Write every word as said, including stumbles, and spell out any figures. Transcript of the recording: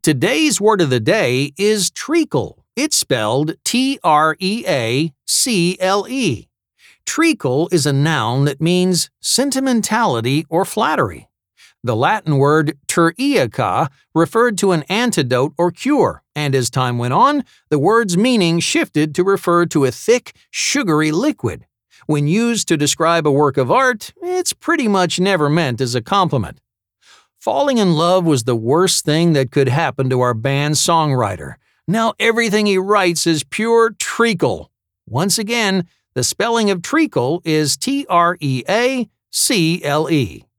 Today's word of the day is treacle. It's spelled T R E A C L E. Treacle is a noun that means sentimentality or flattery. The Latin word turiaca referred to an antidote or cure, and as time went on, the word's meaning shifted to refer to a thick, sugary liquid. When used to describe a work of art, it's pretty much never meant as a compliment. Falling in love was the worst thing that could happen to our band's songwriter. Now everything he writes is pure treacle. Once again, the spelling of treacle is T R E A C L E.